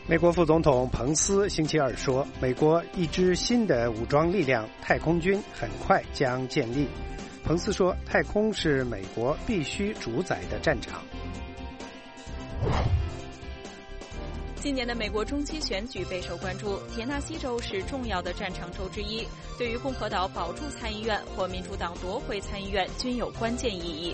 美国副总统彭斯星期二说，美国一支新的武装力量太空军很快将建立。彭斯说，太空是美国必须主宰的战场。 今年的美国中期选举备受关注，田纳西州是重要的战场州之一，对于共和党保住参议院或民主党夺回参议院均有关键意义。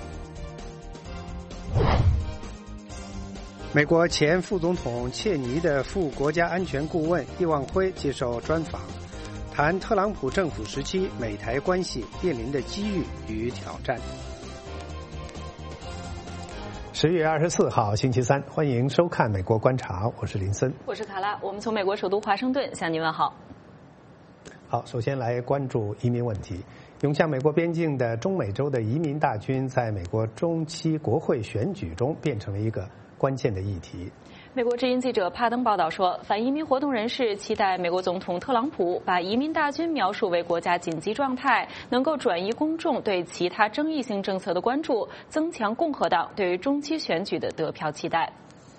美国前副总统切尼的副国家安全顾问易望辉接受专访，谈特朗普政府时期美台关系面临的机遇与挑战。10月24号星期三，欢迎收看美国观察，我是林森， 我是卡拉，我们从美国首都华盛顿向您问好。 好，首先来关注移民问题。涌向美国边境的中美洲的移民大军，在美国中期国会选举中变成了一个关键的议题。 美国之音记者帕登报道说，反移民活动人士期待美国总统特朗普把移民大军描述为国家紧急状态，能够转移公众对其他争议性政策的关注，增强共和党对于中期选举的得票期待。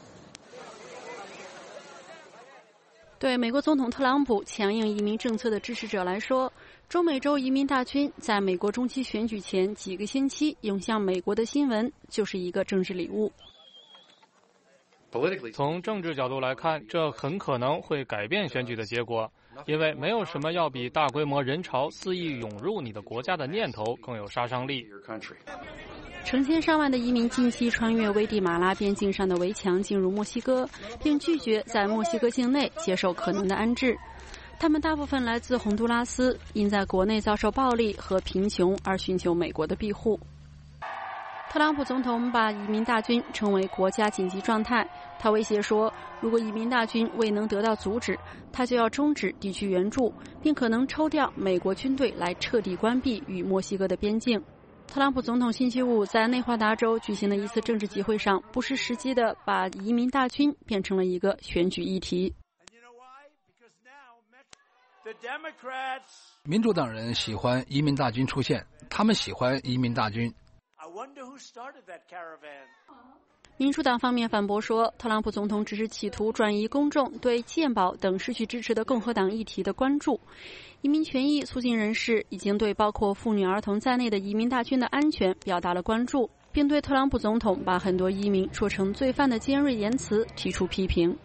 对美国总统特朗普强硬移民政策的支持者来说，中美洲移民大军在美国中期选举前几个星期涌向美国的新闻就是一个政治礼物。 从政治角度来看，这很可能会改变选举的结果，因为没有什么要比大规模人潮肆意涌入你的国家的念头更有杀伤力。 成千上万的移民近期穿越危地马拉边境上的围墙进入墨西哥，并拒绝在墨西哥境内接受可能的安置。他们大部分来自洪都拉斯，因在国内遭受暴力和贫穷而寻求美国的庇护。特朗普总统把移民大军称为国家紧急状态，他威胁说，如果移民大军未能得到阻止，他就要终止地区援助，并可能抽调美国军队来彻底关闭与墨西哥的边境。特朗普总统星期五在内华达州举行的一次政治集会上，不失时机地把移民大军变成了一个选举议题。 民主党人喜欢移民大军出现，他们喜欢移民大军。 民主党方面反驳说，特朗普总统只是企图转移公众对健保等失去支持的共和党议题的关注。移民权益促进人士已经对包括妇女儿童在内的移民大军的安全表达了关注，并对特朗普总统把很多移民说成罪犯的尖锐言辞提出批评。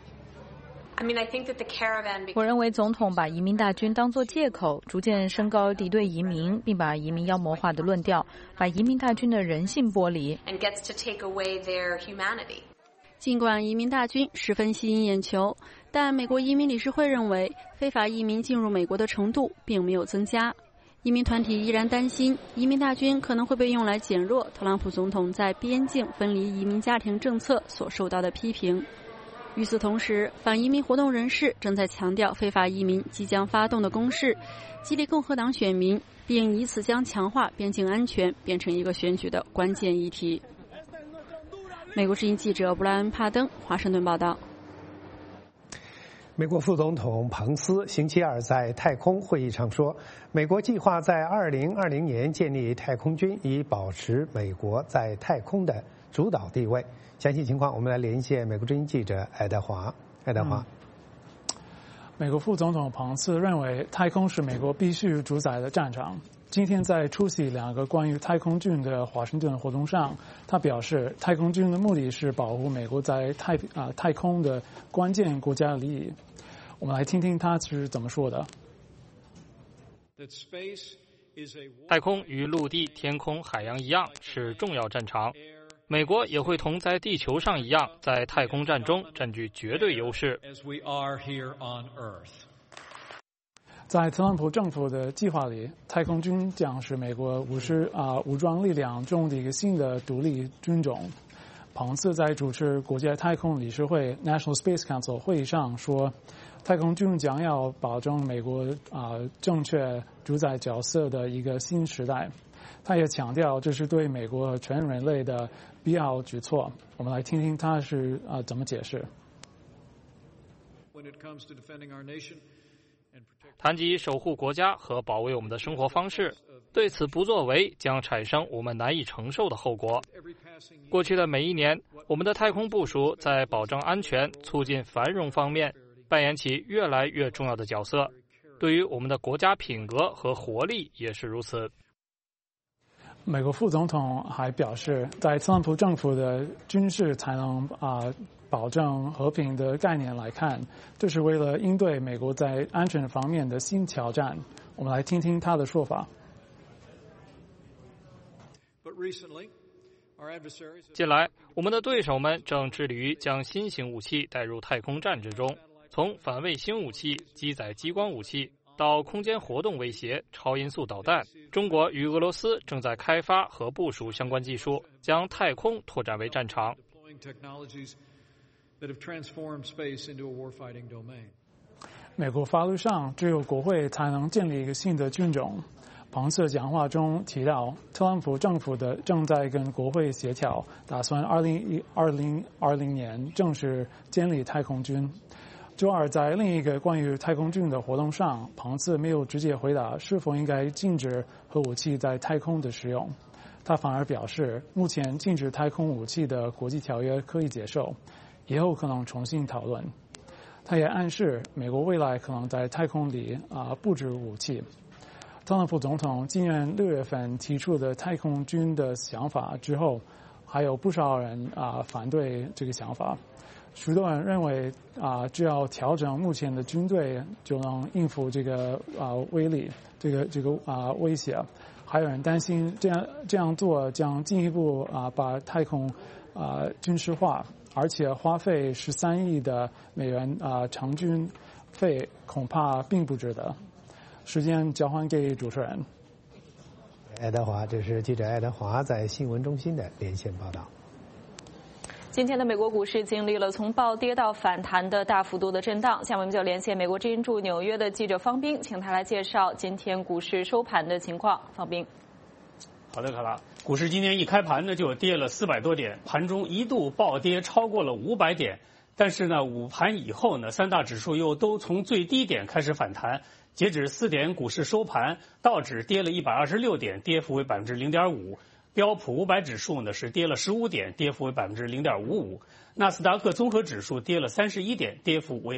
我认为总统把移民大军当作借口，逐渐升高敌对移民，并把移民妖魔化的论调，把移民大军的人性剥离。 尽管移民大军十分吸引眼球，但美国移民理事会认为，非法移民进入美国的程度并没有增加。移民团体依然担心，移民大军可能会被用来减弱特朗普总统在边境分离移民家庭政策所受到的批评。与此同时，反移民活动人士正在强调非法移民即将发动的攻势，激励共和党选民，并以此将强化边境安全变成一个选举的关键议题。美国之音记者布莱恩·帕登，华盛顿报道。 美国副总统彭斯星期二在太空会议上说，美国计划在2020年建立太空军，以保持美国在太空的主导地位。详细情况，我们来连线美国之音记者爱德华。 美国副总统彭斯认为，太空是美国必须主宰的战场。今天在出席2个关于太空军的华盛顿活动上，他表示，太空军的目的是保护美国在太空的关键国家利益。我们来听听他是怎么说的。 太空与陆地、天空、海洋一样是重要战场。美国也会同在地球上一样，在太空战中占据绝对优势。 在特朗普政府的计划里，太空军将是美国武装力量中的一个新的独立军种。彭斯在主持国际太空理事会 National Space Council 会议上说，太空军将要保证美国正确主宰角色的一个新时代。他也强调，这是对美国全人类的必要举措。我们来听听他是怎么解释。 谈及守护国家和保卫我们的生活方式，对此不作为将产生我们难以承受的后果。 过去的每一年，我们的太空部署在保证安全、促进繁荣方面扮演起越来越重要的角色，对于我们的国家品格和活力也是如此。 美国副总统还表示，在特朗普政府的军事才能保证和平的概念来看，这是为了应对美国在安全方面的新挑战。我们来听听他的说法。 近来，我们的对手们正致力于将新型武器带入太空战之中，从反卫星武器、机载激光武器到空间活动威胁、超音速导弹，中国与俄罗斯正在开发和部署相关技术，将太空拓展为战场。 美国法律上只有国会才能建立一个新的军种。彭斯讲话中提到，特朗普政府正在跟国会协调，打算2020年正式建立太空军。周二在另一个关于太空军的活动上，彭斯没有直接回答是否应该禁止核武器在太空的使用，他反而表示，目前禁止太空武器的国际条约可以接受，以后可能重新讨论。他也暗示美国未来可能在太空里布置武器。特朗普总统今年6月份提出的太空军的想法之后，还有不少人反对这个想法。许多人认为只要调整目前的军队就能应付这个威力，这个威胁。还有人担心这样做将进一步把太空军事化，而且花费13亿的美元成军费恐怕并不值得。时间交还给主持人。 爱德华，这是记者爱德华在新闻中心的连线报道。 今天的美国股市经历了从暴跌到反弹的大幅度的震荡，下面我们就连线美国之音驻纽约的记者方斌，请他来介绍今天股市收盘的情况。方斌。 好的，卡拉，股市今天一开盘呢就跌了400多点，盘中一度暴跌超过了500点，但是呢午盘以后呢，三大指数又都从最低点开始反弹。截止4点，股市收盘，道指跌了126点，跌幅为0.5%；标普500指数呢是跌了15点，跌幅为0.55%；纳斯达克综合指数跌了31点，跌幅为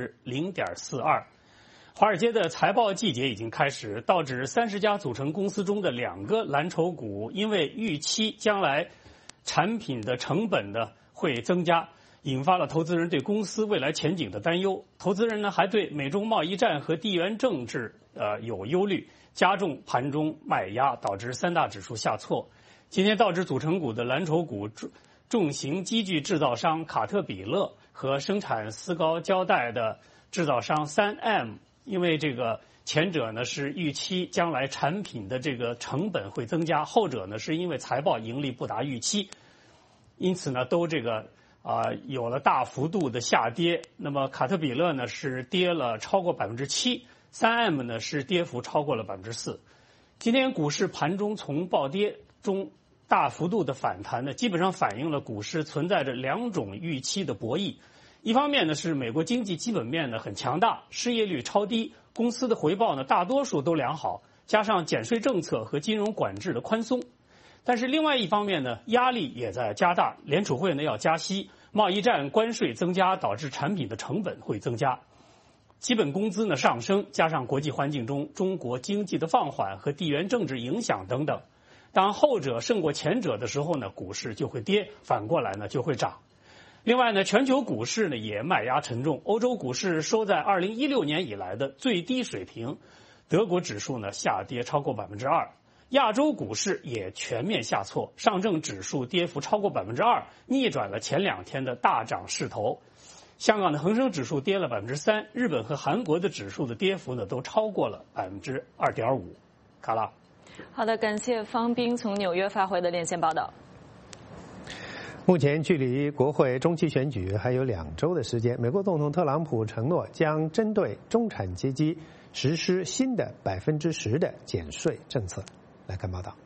0.42%。华尔街的财报季节已经开始，道指30家组成公司中的2个蓝筹股，因为预期将来产品的成本呢会增加，引发了投资人对公司未来前景的担忧。投资人呢还对美中贸易战和地缘政治有忧虑，加重盘中卖压，导致三大指数下挫。今天道指组成股的蓝筹股重型机具制造商卡特彼勒和生产丝膏胶带的制造商 3M， 因为这个前者呢是预期将来产品的这个成本会增加，后者呢是因为财报盈利不达预期，因此呢都这个有了大幅度的下跌。那么卡特彼勒呢是跌了超过7%， 3M 呢是跌幅超过了4%。今天股市盘中从暴跌中大幅度的反弹呢，基本上反映了股市存在着2种预期的博弈。一方面呢是美国经济基本面呢很强大，失业率超低，公司的回报呢大多数都良好，加上减税政策和金融管制的宽松。但是另外一方面呢，压力也在加大，联储会呢要加息，贸易战关税增加导致产品的成本会增加，基本工资呢上升，加上国际环境中中国经济的放缓和地缘政治影响等等。当后者胜过前者的时候呢，股市就会跌，反过来呢就会涨。另外呢，全球股市呢也卖压沉重，欧洲股市收在2016年以来的最低水平，德国指数呢下跌超过2%。亚洲股市也全面下挫，上证指数跌幅超过2%，逆转了前2天的大涨势头。香港的恒生指数跌了3%，日本和韩国的指数的跌幅呢都超过了2.5%。卡拉， 好的，感谢方斌从纽约发回的连线报道。 目前距离国会中期选举还有2周的时间，美国总统特朗普承诺将针对中产阶级实施新的10%的减税政策。来看报道。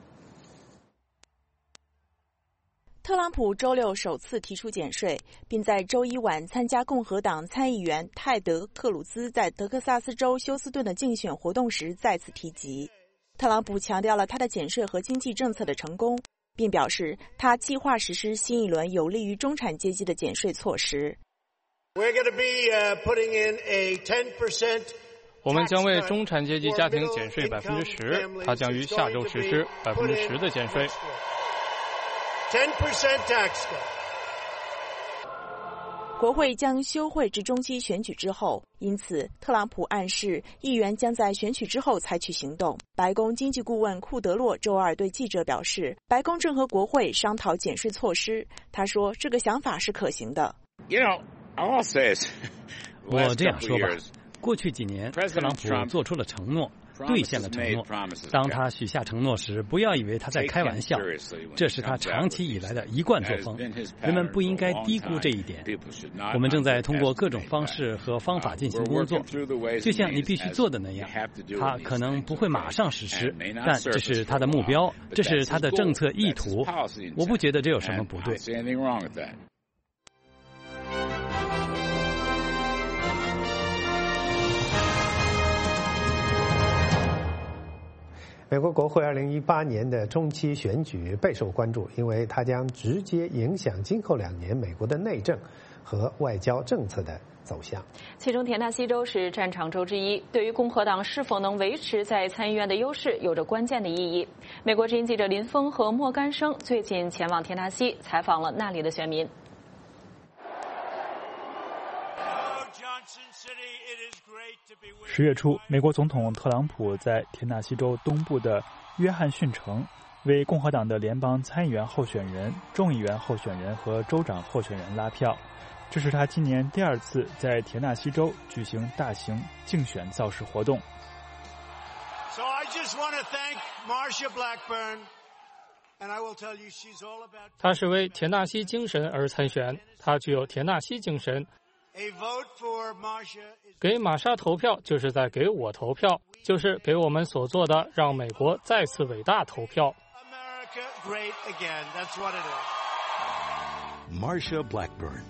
特朗普周六首次提出减税，并在周一晚参加共和党参议员泰德·克鲁兹在德克萨斯州休斯顿的竞选活动时再次提及。特朗普强调了他的减税和经济政策的成功， 并表示他计划实施新一轮有利于中产阶级的减税措施。 我们将为中产阶级家庭减税10%，它将于下周实施10%的减税。 国会将休会至中期选举之后，因此特朗普暗示议员将在选举之后采取行动。白宫经济顾问库德洛周二对记者表示，白宫正和国会商讨减税措施。他说，这个想法是可行的。 我这样说吧，过去几年，特朗普做出了承诺，兑现了承诺。当他许下承诺时，不要以为他在开玩笑，这是他长期以来的一贯作风。人们不应该低估这一点。我们正在通过各种方式和方法进行工作，就像你必须做的那样。他可能不会马上实施，但这是他的目标，这是他的政策意图。我不觉得这有什么不对。 美国国会2018年的中期选举备受关注，因为它将直接影响今后2年美国的内政和外交政策的走向。 其中田纳西州是战场州之一，对于共和党是否能维持在参议院的优势有着关键的意义。美国之音记者林峰和莫干生最近前往田纳西采访了那里的选民。 10月初，美国总统特朗普在田纳西州东部的约翰逊城为共和党的联邦参议员候选人、众议员候选人和州长候选人拉票。这是他今年第2次在田纳西州举行大型竞选造势活动。 他是为田纳西精神而参选，他具有田纳西精神。给玛莎投票就是在给我投票，就是给我们所做的让美国再次伟大投票。 Marsha Blackburn。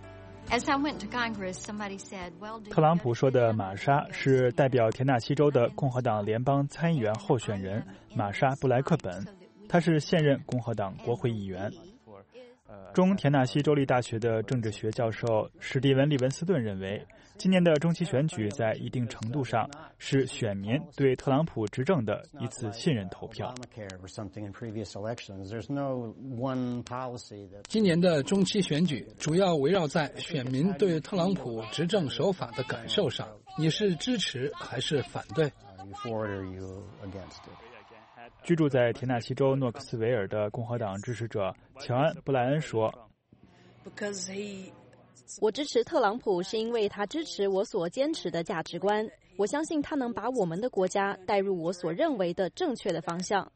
特朗普说的玛莎是代表田纳西州的共和党联邦参议员候选人玛莎·布莱克本，她是现任共和党国会议员。中田纳西州立大学的政治学教授史蒂文·利文斯顿认为，今年的中期选举在一定程度上是选民对特朗普执政的一次信任投票。 今年的中期选举主要围绕在选民对特朗普执政手法的感受上，你是支持还是反对？ 居住在田纳西州诺克斯维尔的共和党支持者乔安·布莱恩说， 我支持特朗普是因为他支持我所坚持的价值观，我相信他能把我们的国家带入我所认为的正确的方向。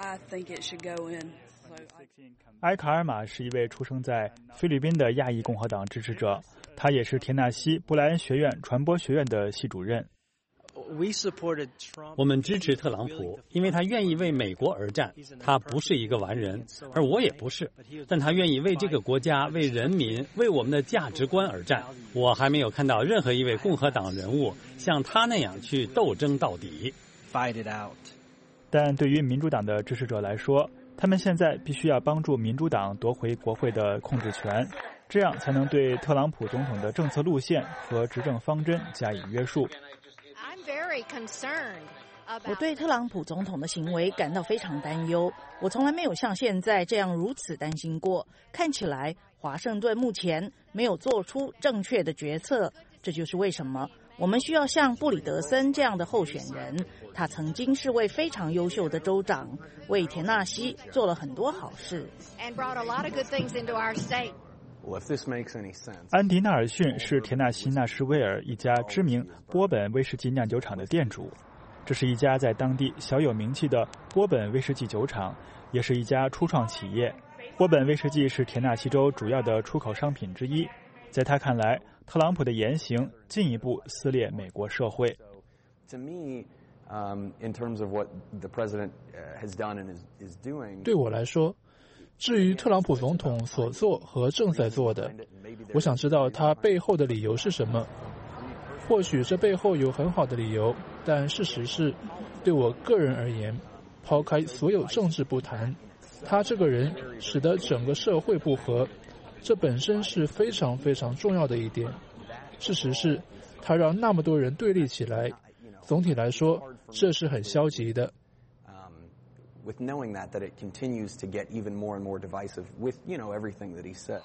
埃卡尔玛是一位出生在菲律宾的亚裔共和党支持者，他也是田纳西布莱恩学院传播学院的系主任。 我们支持特朗普，因为他愿意为美国而战。他不是一个完人，而我也不是，但他愿意为这个国家、为人民、为我们的价值观而战。我还没有看到任何一位共和党人物像他那样去斗争到底。 但对于民主党的支持者来说，他们现在必须要帮助民主党夺回国会的控制权，这样才能对特朗普总统的政策路线和执政方针加以约束。 我对特朗普总统的行为感到非常担忧，我从来没有像现在这样如此担心过。看起来华盛顿目前没有做出正确的决策，这就是为什么我们需要像布里德森这样的候选人。他曾经是位非常优秀的州长，为田纳西做了很多好事。 安迪纳尔逊是田纳西纳什维尔一家知名波本威士忌酿酒厂的店主，这是一家在当地小有名气的波本威士忌酒厂，也是一家初创企业。波本威士忌是田纳西州主要的出口商品之一。在他看来，特朗普的言行进一步撕裂美国社会。 对我来说，至于特朗普总统所做和正在做的，我想知道他背后的理由是什么。或许这背后有很好的理由，但事实是，对我个人而言，抛开所有政治不谈， 他这个人使得整个社会不和，这本身是非常非常重要的一点。事实是，他让那么多人对立起来。总体来说，这是很消极的。 With knowing that it continues to get even more and more divisive with, everything that he said.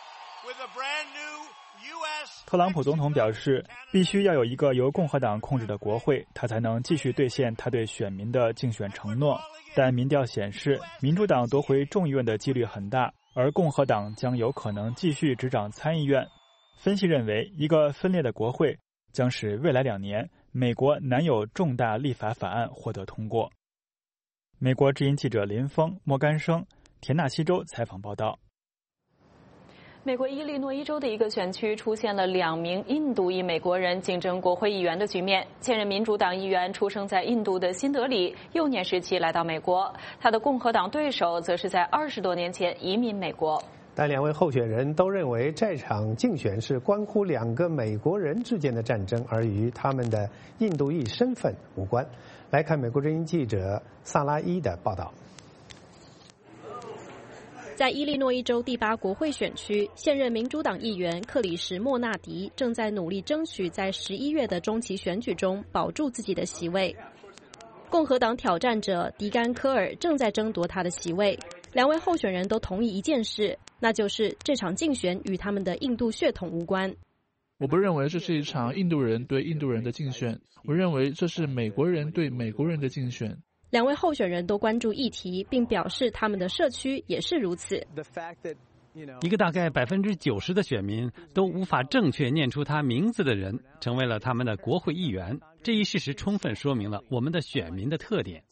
特朗普总统表示，必须要有一个由共和党控制的国会，他才能继续兑现他对选民的竞选承诺。但民调显示，民主党夺回众议院的几率很大，而共和党将有可能继续执掌参议院。分析认为，一个分裂的国会将使未来2年美国难有重大立法法案获得通过。美国之音记者林峰、莫干生，田纳西州采访报道。 美国伊利诺伊州的一个选区出现了2名印度裔美国人竞争国会议员的局面。现任民主党议员出生在印度的辛德里，幼年时期来到美国，他的共和党对手则是在20多年前移民美国。 但2位候选人都认为这场竞选是关乎2个美国人之间的战争，而与他们的印度裔身份无关。来看美国之音记者萨拉伊的报道。 在伊利诺伊州第8国会选区，现任民主党议员克里什·莫纳迪正在努力争取在11月的中期选举中保住自己的席位。共和党挑战者迪甘科尔正在争夺他的席位。2位候选人都同意一件事，那就是这场竞选与他们的印度血统无关。 我不认为这是一场印度人对印度人的竞选，我认为这是美国人对美国人的竞选。 2位候选人都关注议题，并表示他们的社区也是如此。 一个大概90%的选民都无法正确念出他名字的人，成为了他们的国会议员。这一事实充分说明了我们的选民的特点。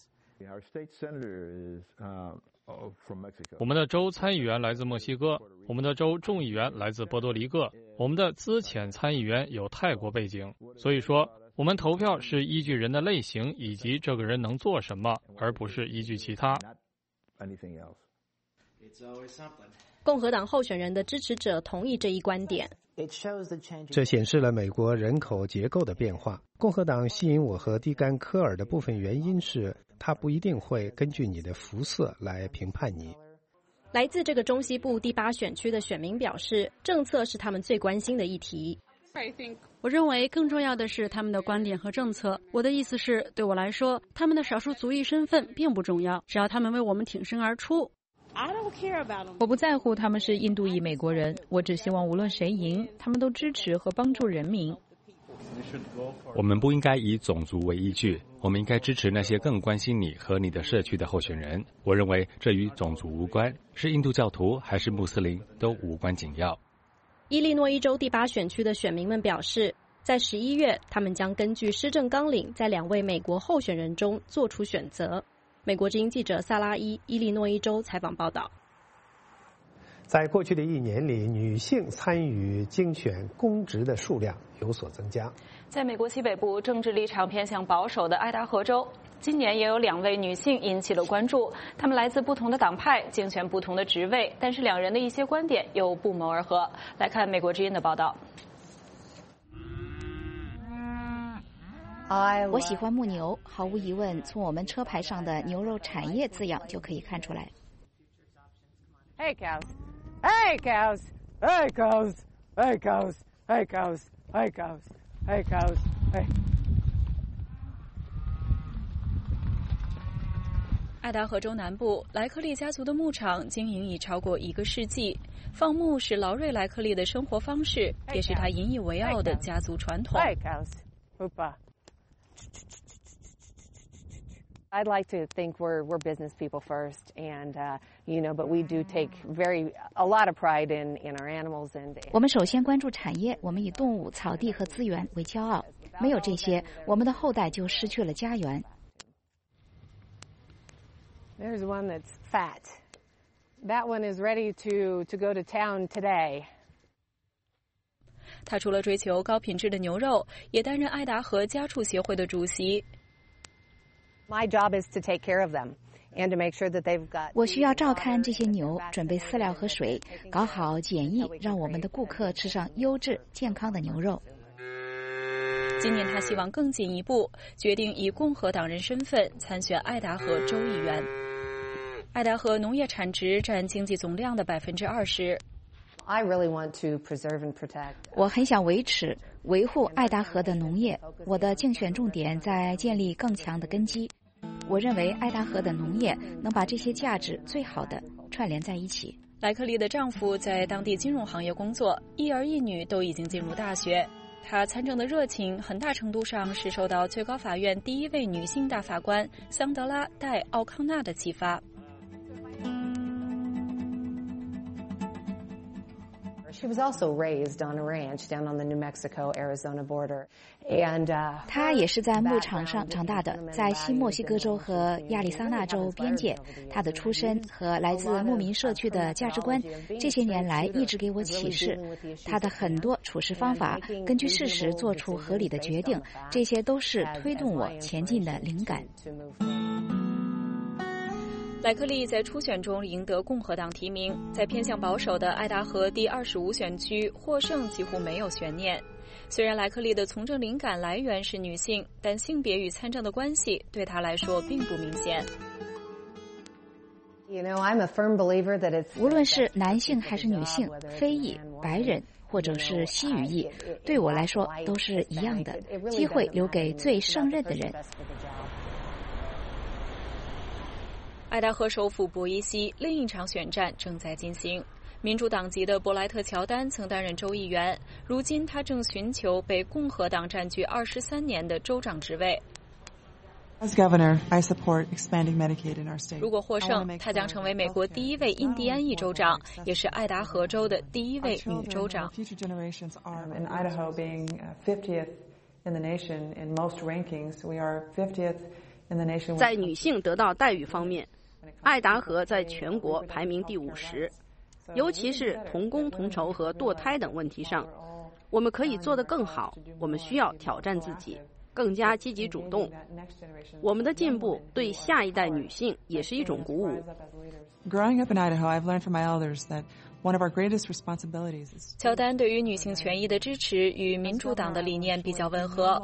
我们的州参议员来自墨西哥，我们的州众议员来自波多黎各，我们的资浅参议员有泰国背景。所以说，我们投票是依据人的类型以及这个人能做什么，而不是依据其他。 共和党候选人的支持者同意这一观点。 这显示了美国人口结构的变化。共和党吸引我和迪甘科尔的部分原因是，他不一定会根据你的肤色来评判你。 来自这个中西部第8选区的选民表示，政策是他们最关心的议题。 我认为更重要的是他们的观点和政策。我的意思是，对我来说，他们的少数族裔身份并不重要，只要他们为我们挺身而出。 我不在乎他们是印度裔美国人，我只希望无论谁赢，他们都支持和帮助人民。 我们不应该以种族为依据，我们应该支持那些更关心你和你的社区的候选人。我认为这与种族无关，是印度教徒还是穆斯林都无关紧要。 伊利诺伊州第8选区的选民们表示，在11月，他们将根据施政纲领，在2位美国候选人中做出选择。美国之音记者萨拉伊，伊利诺伊州采访报道。 在过去的1年里，女性参与竞选公职的数量有所增加。 在美国西北部政治立场偏向保守的爱达荷州，今年也有2位女性引起了关注。她们来自不同的党派，竞选不同的职位，但是2人的一些观点又不谋而合。来看美国之音的报道。 我喜欢牧牛，毫无疑问，从我们车牌上的牛肉产业字样就可以看出来。 Hey cows, hey cows, hey cows, hey cows, hey cows, hey cows, hey cows, hey。 爱达荷州南部莱克利家族的牧场经营已超过1个世纪，放牧是劳瑞·莱克利的生活方式，也是他引以为傲的家族传统。 Hey cows, Hoopa. I'd like to think we're business people first, and but we do take a lot of pride in our animals and. 我们首先关注产业，我们以动物、草地和资源为骄傲。没有这些，我们的后代就失去了家园。 There's one that's fat. That one is ready to go to town today. 他除了追求高品质的牛肉，也担任爱达荷家畜协会的主席。 My job is to take care of them and to make sure that they've got. 我需要照看这些牛，准备饲料和水，搞好检疫，让我们的顾客吃上优质、健康的牛肉。 今年他希望更进一步，决定以共和党人身份参选爱达荷州议员。 爱达荷农业产值占经济总量的20%。 我很想维护爱达荷的农业。我的竞选重点在建立更强的根基。我认为爱达荷的农业能把这些价值最好的串联在一起。 莱克利的丈夫在当地金融行业工作，一儿一女都已经进入大学。他参政的热情很大程度上是受到最高法院第一位女性大法官桑德拉·戴·奥康纳的启发。 她也是在牧场上长大的，在西墨西哥州和亚利桑那州边界。她的出身和来自牧民社区的价值观，这些年来一直给我启示。她的很多处事方法，根据事实做出合理的决定，这些都是推动我前进的灵感。 莱克利在初选中赢得共和党提名，在偏向保守的爱达荷第25选区获胜几乎没有悬念。虽然莱克利的从政灵感来源是女性，但性别与参政的关系对他来说并不明显。 无论是男性还是女性，非裔、白人或者是西语裔，对我来说都是一样的。机会留给最胜任的人。 爱达荷首府博伊西另一场选战正在进行。民主党籍的伯莱特·乔丹曾担任州议员，如今他正寻求被共和党占据23年的州长职位。如果获胜，他将成为美国第一位印第安裔州长，也是爱达荷州的第一位女州长。 在女性得到待遇方面，爱达荷在全国排名第50，尤其是同工同酬和堕胎等问题上，我们可以做得更好。我们需要挑战自己，更加积极主动。我们的进步对下一代女性也是一种鼓舞。 Growing up in Idaho, I've learned from my elders that one of our greatest responsibilities is 乔丹对于女性权益的支持与民主党的理念比较吻合。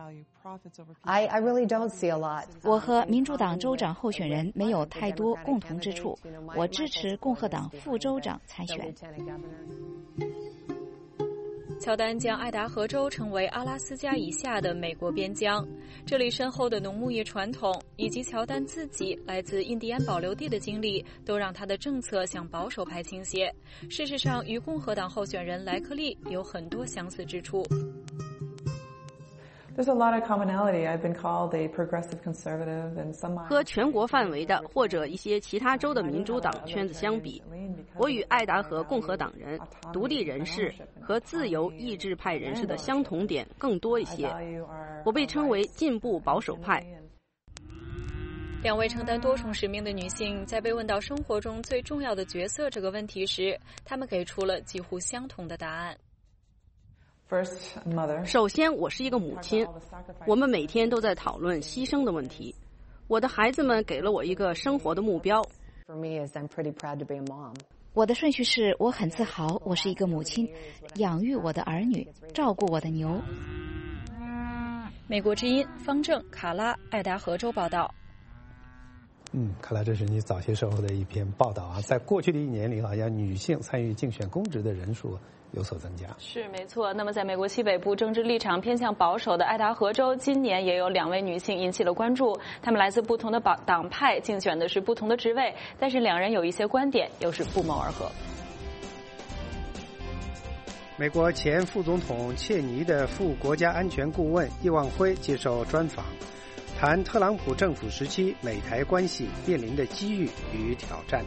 我和民主党州长候选人没有太多共同之处，我支持共和党副州长参选。 乔丹将爱达荷州称为阿拉斯加以下的美国边疆，这里深厚的农牧业传统以及乔丹自己来自印第安保留地的经历，都让他的政策向保守派倾斜。事实上，与共和党候选人莱克利有很多相似之处。 和全国范围的或者一些其他州的民主党圈子相比，我与爱达荷共和党人、独立人士和自由意志派人士的相同点更多一些。我被称为进步保守派。 两位承担多重使命的女性在被问到生活中最重要的角色这个问题时，她们给出了几乎相同的答案。 首先，我是一个母亲，我们每天都在讨论牺牲的问题。我的孩子们给了我一个生活的目标。 我的顺序是，我很自豪，我是一个母亲，养育我的儿女，照顾我的牛。 美国之音方正、卡拉，爱达荷州报道。 看来这是你早些时候的一篇报道啊。在过去的1年里，好像女性参与竞选公职的人数有所增加。 是没错。那么在美国西北部政治立场偏向保守的爱达荷州，今年也有2位女性引起了关注。她们来自不同的党派，竞选的是不同的职位，但是2人有一些观点又是不谋而合。 美国前副总统切尼的副国家安全顾问叶望辉接受专访，谈特朗普政府时期美台关系面临的机遇与挑战。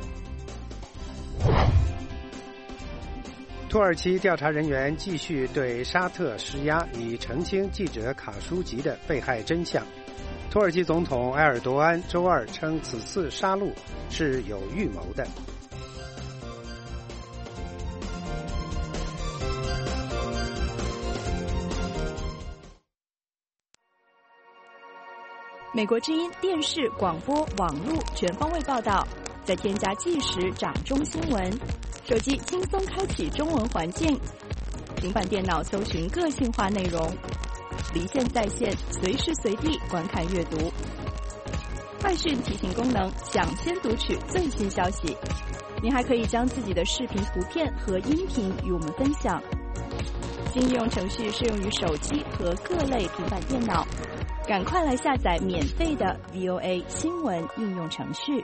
土耳其调查人员继续对沙特施压，以澄清记者卡舒吉的被害真相。土耳其总统埃尔多安周二称，此次杀戮是有预谋的。 美国之音电视、广播、网络全方位报道，再添加即时掌中新闻，手机轻松开启中文环境，平板电脑搜寻个性化内容，离线在线，随时随地观看阅读。 快讯提醒功能，抢先读取最新消息。您还可以将自己的视频、图片和音频与我们分享。新应用程序适用于手机和各类平板电脑，赶快来下载免费的 VOA 新闻应用程序。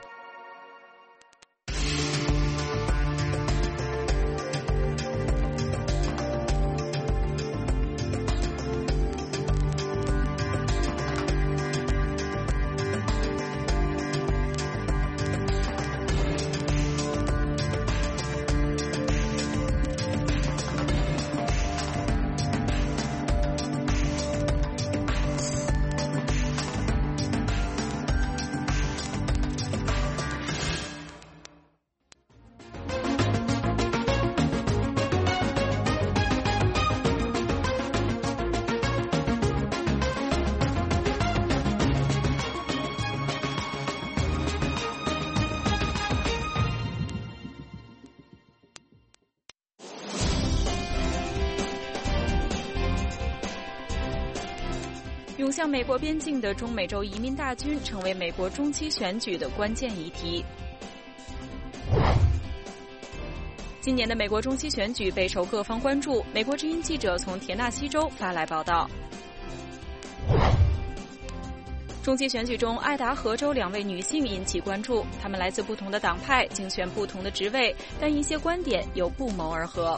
涌向美国边境的中美洲移民大军成为美国中期选举的关键议题。今年的美国中期选举备受各方关注。美国之音记者从田纳西州发来报道。中期选举中，爱达荷州2位女性引起关注，她们来自不同的党派，竞选不同的职位，但一些观点又不谋而合。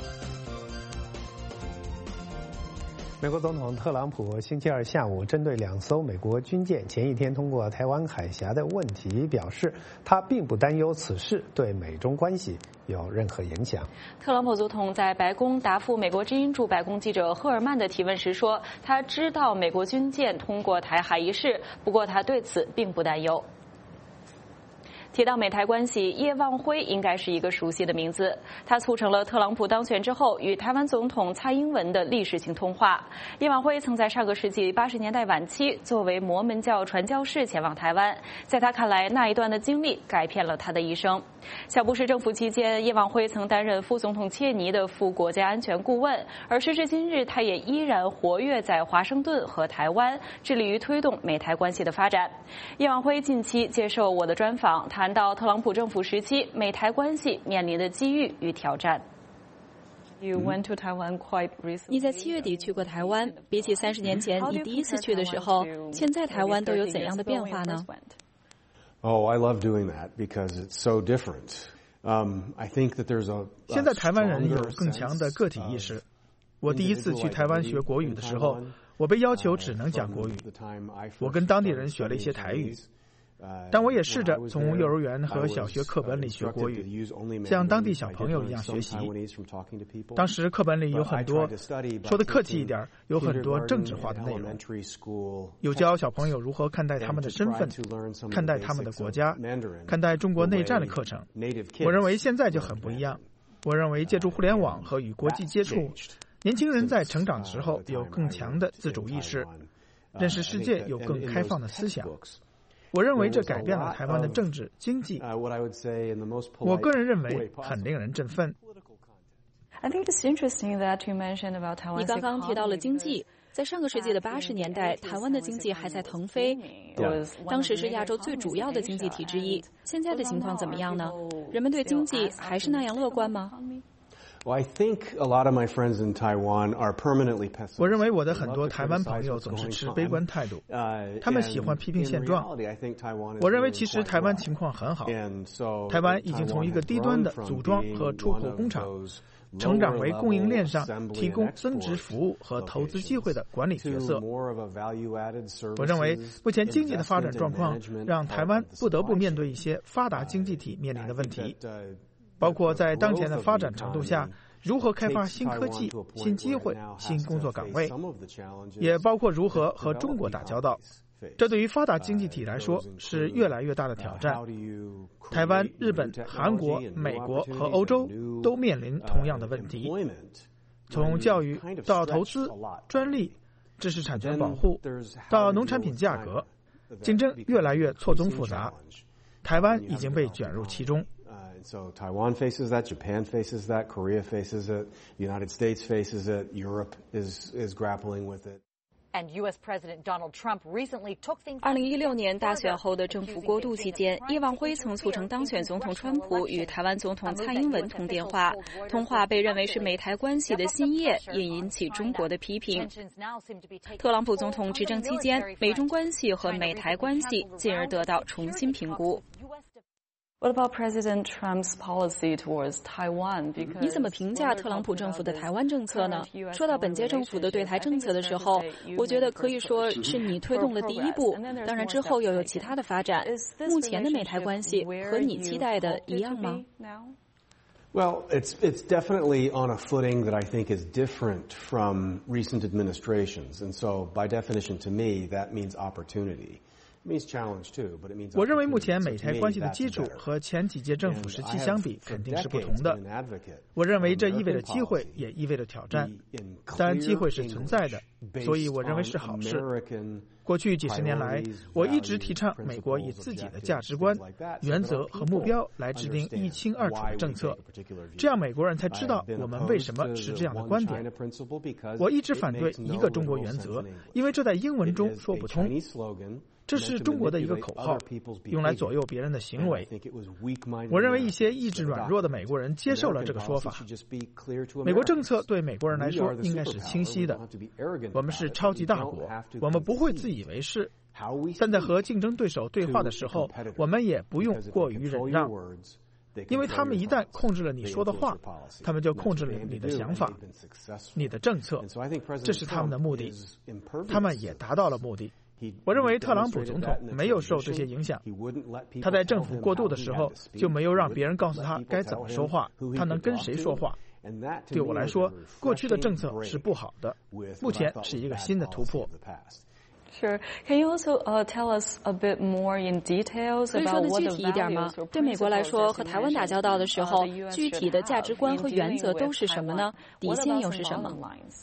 美国总统特朗普星期二下午针对2艘美国军舰前一天通过台湾海峡的问题表示，他并不担忧此事对美中关系有任何影响。 特朗普总统在白宫答复美国之音驻白宫记者赫尔曼的提问时说，他知道美国军舰通过台海一事，不过他对此并不担忧。提到美台关系，叶望辉应该是一个熟悉的名字。他促成了特朗普当选之后与台湾总统蔡英文的历史性通话。叶望辉曾在上个世纪80年代晚期作为摩门教传教士前往台湾，在他看来，那一段的经历改变了他的一生。小布什政府期间，叶望辉曾担任副总统切尼的副国家安全顾问，而时至今日，他也依然活跃在华盛顿和台湾，致力于推动美台关系的发展。叶望辉近期接受我的专访，谈到特朗普政府时期美台关系面临的机遇与挑战。 你在7月底去过台湾，比起30年前你第一次去的时候，现在台湾都有怎样的变化呢 ？Oh, I love doing that because it's so different. I think that there's a 现在台湾人有更强的个体意识。我第一次去台湾学国语的时候，我被要求只能讲国语。我跟当地人学了一些台语，但我也试着从幼儿园和小学课本里学国语，像当地小朋友一样学习。当时课本里有很多，说的客气一点，有很多政治化的内容，有教小朋友如何看待他们的身份，看待他们的国家，看待中国内战的课程。我认为现在就很不一样。我认为借助互联网和与国际接触，年轻人在成长的时候有更强的自主意识，认识世界有更开放的思想。我认为这改变了台湾的政治经济。我个人认为很令人振奋。 你刚刚提到了经济，在上个世纪的80年代，台湾的经济还在腾飞，当时是亚洲最主要的经济体之一。现在的情况怎么样呢？人们对经济还是那样乐观吗？ 我认为我的很多台湾朋友总是持悲观态度，他们喜欢批评现状。我认为其实台湾情况很好，台湾已经从一个低端的组装和出口工厂，成长为供应链上提供增值服务和投资机会的管理角色。我认为目前经济的发展状况让台湾不得不面对一些发达经济体面临的问题，包括在当前的发展程度下如何开发新科技、新机会、新工作岗位，也包括如何和中国打交道。这对于发达经济体来说是越来越大的挑战。台湾、日本、韩国、美国和欧洲都面临同样的问题，从教育到投资、专利、知识产权保护到农产品价格，竞争越来越错综复杂，台湾已经被卷入其中。 So Taiwan faces that, Japan faces that, Korea faces it, the United States faces it, Europe is grappling with it. 2016年大选后的政府过渡期间，叶望辉曾促成当选总统川普与台湾总统蔡英文通电话，通话被认为是美台关系的新叶，也引起中国的批评。特朗普总统执政期间，美中关系和美台关系进而得到重新评估。 What about President Trump's policy towards Taiwan? 你怎么评价特朗普政府的台湾政策呢？说到本届政府的对台政策的时候，我觉得可以说是你推动了第一步，当然之后又有其他的发展。目前的美台关系和你期待的一样吗 ？Well, it's definitely on a footing that I think is different from recent administrations, and so by definition, to me, that means opportunity. 我认为目前美台关系的基础和前几届政府时期相比肯定是不同的。我认为这意味着机会，也意味着挑战。当然，机会是存在的，所以我认为是好事。过去几十年来，我一直提倡美国以自己的价值观、原则和目标来制定一清二楚的政策，这样美国人才知道我们为什么持这样的观点。我一直反对一个中国原则，因为这在英文中说不通。这是中国的一个口号，用来左右别人的行为。我认为一些意志软弱的美国人接受了这个说法。美国政策对美国人来说应该是清晰的。我们是超级大国，我们不会自以为是。但在和竞争对手对话的时候，我们也不用过于忍让。因为他们一旦控制了你说的话，他们就控制了你的想法、你的政策，这是他们的目的，他们也达到了目的。我认为特朗普总统没有受这些影响，他在政府过渡的时候就没有让别人告诉他该怎么说话，他能跟谁说话。对我来说，过去的政策是不好的，目前是一个新的突破。 Sure. Can you also tell us a bit more in details about what the values? 可以说的具体一点吗？对美国来说，和台湾打交道的时候，具体的价值观和原则都是什么呢？底线又是什么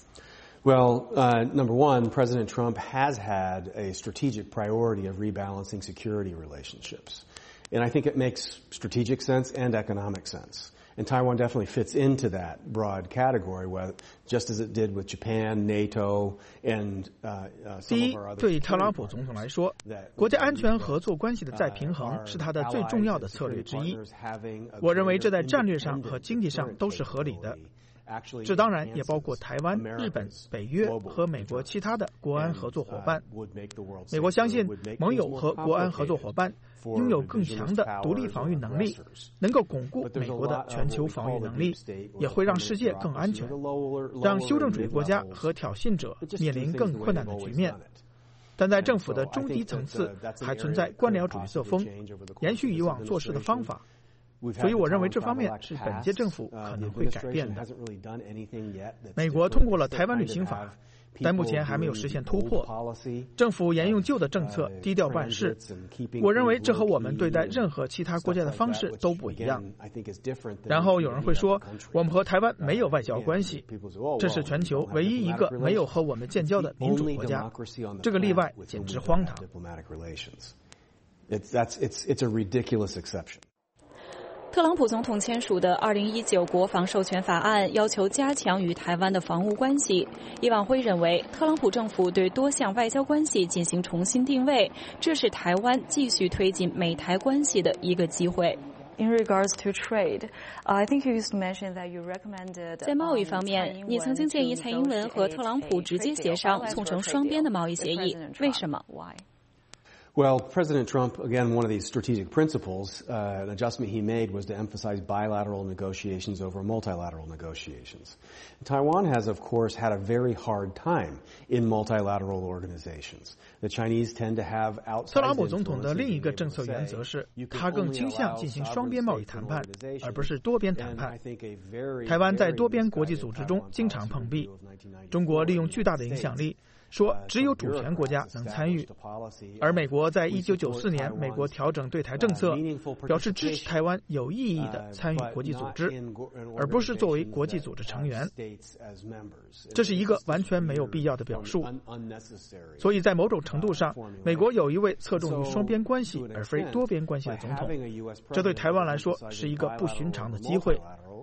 ？Well, number one, President Trump has had a strategic priority of rebalancing security relationships. And I think it makes strategic sense and economic sense. And Taiwan definitely fits into that broad category, just as it did with Japan, NATO, and some of our other. 对特朗普总统来说，国家安全合作关系的再平衡是他的最重要的策略之一。我认为这在战略上和经济上都是合理的。这当然也包括台湾、日本、北约和美国其他的国安合作伙伴。美国相信盟友和国安合作伙伴拥有更强的独立防御能力，能够巩固美国的全球防御能力，也会让世界更安全，让修正主义国家和挑衅者面临更困难的局面。但在政府的中低层次还存在官僚主义作风，延续以往做事的方法。所以我认为这方面是本届政府可能会改变的。美国通过了台湾旅行法，但目前还没有实现突破。政府沿用旧的政策，低调办事。我认为这和我们对待任何其他国家的方式都不一样。然后有人会说，我们和台湾没有外交关系，这是全球唯一一个没有和我们建交的民主国家。这个例外简直荒唐。 It's a ridiculous exception. 特朗普总统签署的2019国防授权法案要求加强与台湾的防务关系。叶望辉认为，特朗普政府对多项外交关系进行重新定位，这是台湾继续推进美台关系的一个机会。 In regards to trade, I think you used to mention that you recommended. 在贸易方面，你曾经建议蔡英文和特朗普直接协商，促成双边的贸易协议。为什么？ Well, President Trump, again, one of these strategic principles, an adjustment he made was to emphasize bilateral negotiations over multilateral negotiations. Taiwan has, of course, had a very hard time in multilateral organizations. The Chinese tend to have outside. 特朗普总统的另一个政策原则是，他更倾向进行双边贸易谈判，而不是多边谈判。台湾在多边国际组织中经常碰壁，中国利用巨大的影响力。 说只有主权国家能参与，而美国在1994年美国调整对台政策，表示支持台湾有意义的参与国际组织，而不是作为国际组织成员。这是一个完全没有必要的表述。所以在某种程度上，美国有一位侧重于双边关系而非多边关系的总统，这对台湾来说是一个不寻常的机会。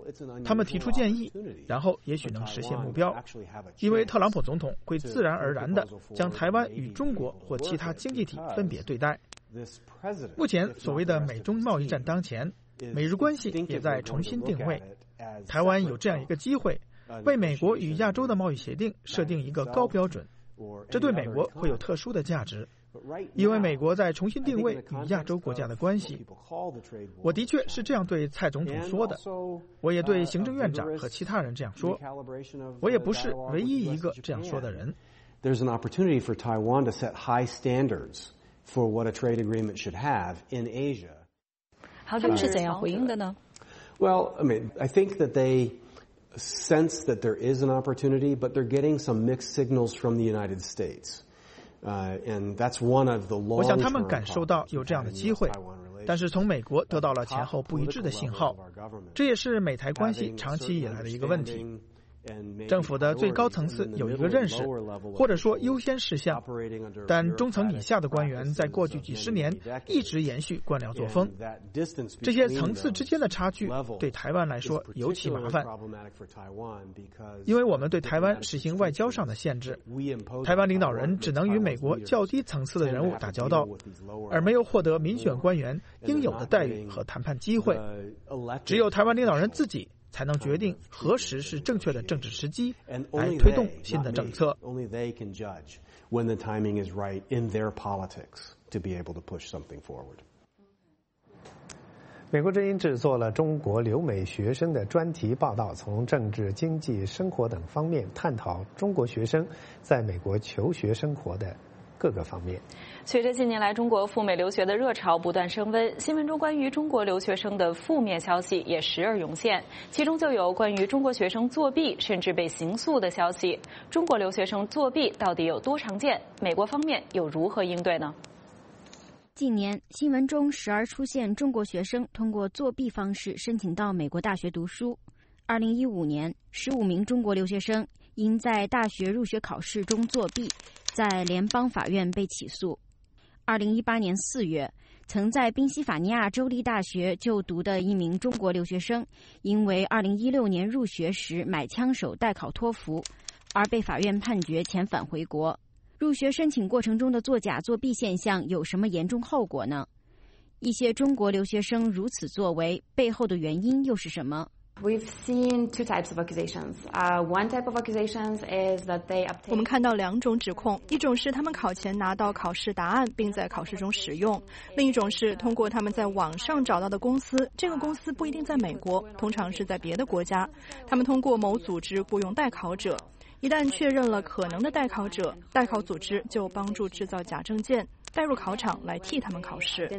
他们提出建议，然后也许能实现目标。因为特朗普总统会自然而然地将台湾与中国或其他经济体分别对待。目前所谓的美中贸易战当前，美日关系也在重新定位。台湾有这样一个机会，为美国与亚洲的贸易协定设定一个高标准，这对美国会有特殊的价值。因为美国在重新定位与亚洲国家的关系，我的确是这样对蔡总统说的，我也对行政院长和其他人这样说，我也不是唯一一个这样说的人。 There's an opportunity for Taiwan to set high standards for what a trade agreement should have in Asia. 他们是怎样回应的呢？ Well, I think that they sense that there is an opportunity, but they're getting some mixed signals from the United States. And that's one of the long-term 我想他们感受到有这样的机会，但是从美国得到了前后不一致的信号，这也是美台关系长期以来的一个问题。政府的最高层次有一个认识，或者说优先事项，但中层以下的官员在过去几十年一直延续官僚作风。这些层次之间的差距对台湾来说尤其麻烦，因为我们对台湾实行外交上的限制，台湾领导人只能与美国较低层次的人物打交道，而没有获得民选官员应有的待遇和谈判机会。只有台湾领导人自己才能决定何时是正确的政治时机来推动新的政策。 美国之音制作了中国留美学生的专题报道，从政治、经济、生活等方面探讨中国学生在美国求学生活的各个方面。 随着近年来中国赴美留学的热潮不断升温，新闻中关于中国留学生的负面消息也时而涌现，其中就有关于中国学生作弊甚至被刑诉的消息。中国留学生作弊到底有多常见？美国方面又如何应对呢？ 近年新闻中时而出现中国学生通过作弊方式申请到美国大学读书。2015年，15名中国留学生因在大学入学考试中作弊，在联邦法院被起诉。2018年4月，曾在宾夕法尼亚州立大学就读的一名中国留学生，因为2016年入学时买枪手代考托福，而被法院判决遣返回国。入学申请过程中的作假作弊现象有什么严重后果呢？一些中国留学生如此作为，背后的原因又是什么 ？We've seen two types of accusations. One type of accusations is that they obtain. 我们看到两种指控，一种是他们考前拿到考试答案，并在考试中使用；另一种是通过他们在网上找到的公司，这个公司不一定在美国，通常是在别的国家。他们通过某组织雇佣代考者，一旦确认了可能的代考者，代考组织就帮助制造假证件，带入考场来替他们考试。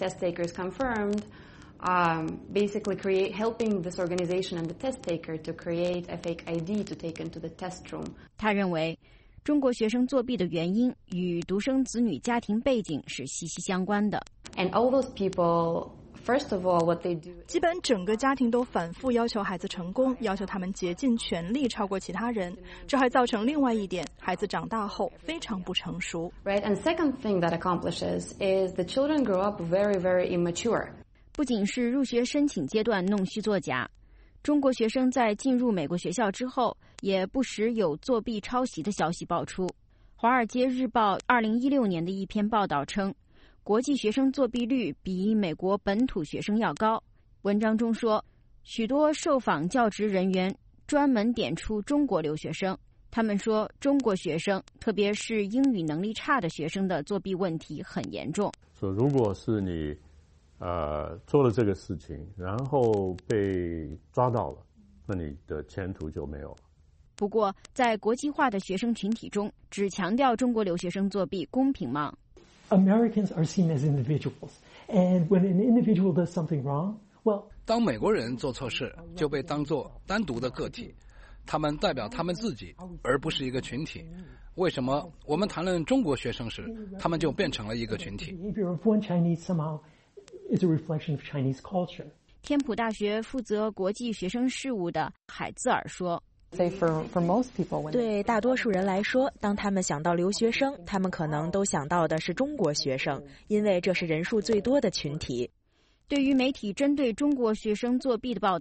Basically helping this organization and the test taker to create a fake ID to take into the test room. 他认为，中国学生作弊的原因与独生子女家庭背景是息息相关的。 And all those people, first of all, what they do. 基本整个家庭都反复要求孩子成功，要求他们竭尽全力超过其他人，这还造成另外一点，孩子长大后非常不成熟。 Right, and second thing that accomplishes is the children grow up very, very immature. 不仅是入学申请阶段弄虚作假，中国学生在进入美国学校之后，也不时有作弊抄袭的消息爆出。《华尔街日报》2016年的一篇报道称，国际学生作弊率比美国本土学生要高。文章中说，许多受访教职人员专门点出中国留学生，他们说中国学生，特别是英语能力差的学生的作弊问题很严重。 说如果是你做了这个事情，然后被抓到了，那你的前途就没有了。 不过，在国际化的学生群体中，只强调中国留学生作弊公平吗？ Americans are seen as individuals, and when an individual does something wrong, well, 当美国人做错事，就被当作单独的个体，他们代表他们自己，而不是一个群体。为什么我们谈论中国学生时，他们就变成了一个群体？ behavior of one Chinese somehow is a reflection of Chinese culture. 天普大学负责国际学生事务的海兹尔说， 对大多数人来说，当他们想到留学生，他们可能都想到的是中国学生，因为这是人数最多的群体。 对于媒体针对中国学生作弊的报道，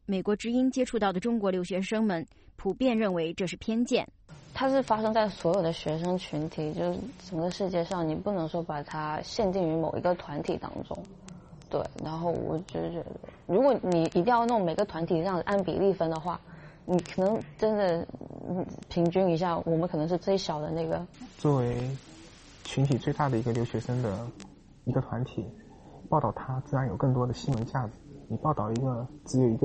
美国之音接触到的中国留学生们普遍认为这是偏见。 它是发生在所有的学生群体，就是整个世界上，你不能说把它限定于某一个团体当中。对，然后我就觉得，如果你一定要弄每个团体这样按比例分的话，你可能真的平均一下，我们可能是最小的那个。 作为群体最大的一个留学生的一个团体，报道它自然有更多的新闻价值。你报道一个只有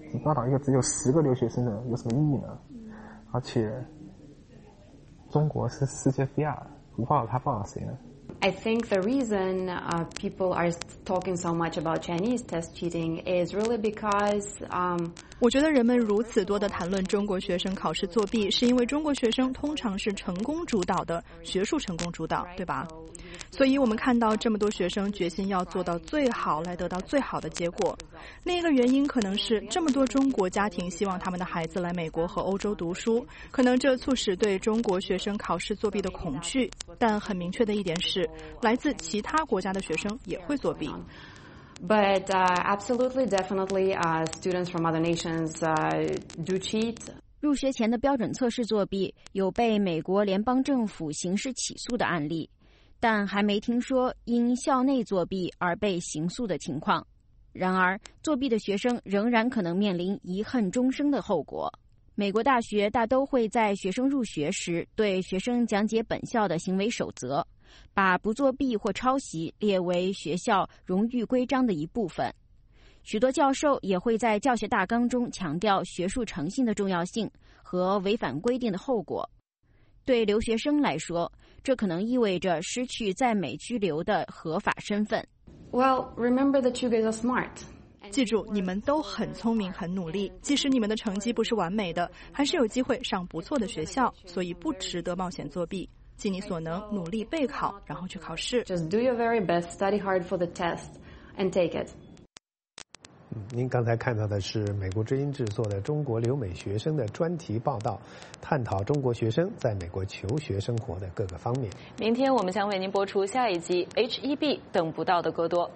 10个留学生的有什么意义呢？而且中国是世界第二，不报道他报道谁呢？ I think the reason people are talking so much about Chinese test cheating is really because 我觉得人们如此多的谈论中国学生考试作弊，是因为中国学生通常是成功主导的，学术成功主导，对吧？所以我们看到这么多学生决心要做到最好，来得到最好的结果。另一个原因可能是这么多中国家庭希望他们的孩子来美国和欧洲读书，可能这促使对中国学生考试作弊的恐惧。但很明确的一点是，来自其他国家的学生也会作弊。 But absolutely, definitely, students from other nations do cheat. 入学前的标准测试作弊有被美国联邦政府刑事起诉的案例，但还没听说因校内作弊而被刑诉的情况。然而，作弊的学生仍然可能面临遗恨终生的后果。美国大学大都会在学生入学时对学生讲解本校的行为守则，把不作弊或抄袭列为学校荣誉规章的一部分。许多教授也会在教学大纲中强调学术诚信的重要性和违反规定的后果。对留学生来说，这可能意味着失去在美居留的合法身份。 Well, remember that you guys are smart. 记住，你们都很聪明，很努力。即使你们的成绩不是完美的，还是有机会上不错的学校，所以不值得冒险作弊。尽你所能，努力备考，然后去考试。 Just do your very best, study hard for the test, and take it. 您刚才看到的是美国之音制作的中国留美学生的专题报道，探讨中国学生在美国求学生活的各个方面。 明天我们将为您播出下一集 H-1B 等不到的戈多。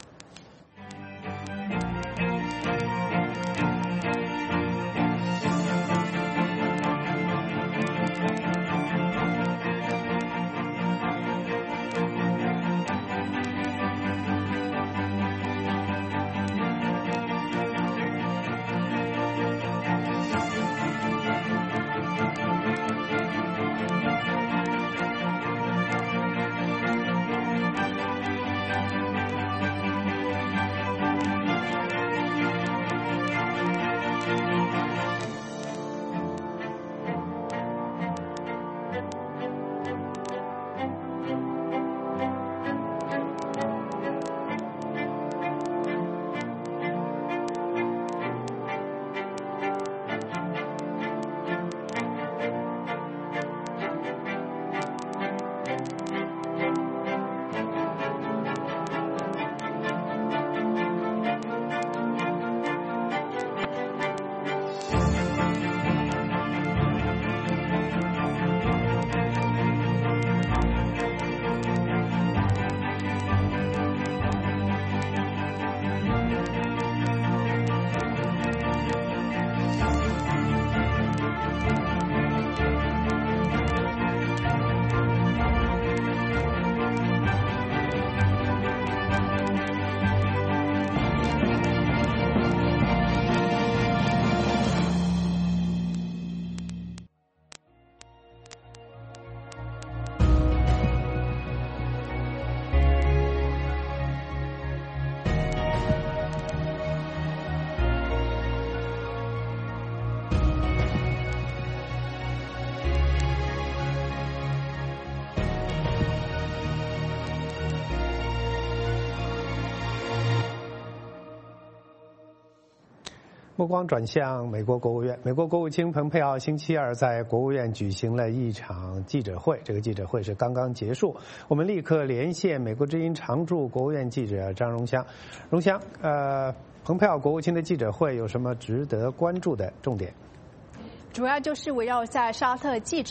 目光转向美国国务院，美国国务卿蓬佩奥星期二在国务院举行了一场记者会，这个记者会是刚刚结束。我们立刻连线美国之音常驻国务院记者张荣香。荣香，蓬佩奥国务卿的记者会有什么值得关注的重点？ 主要就是围绕在沙特记者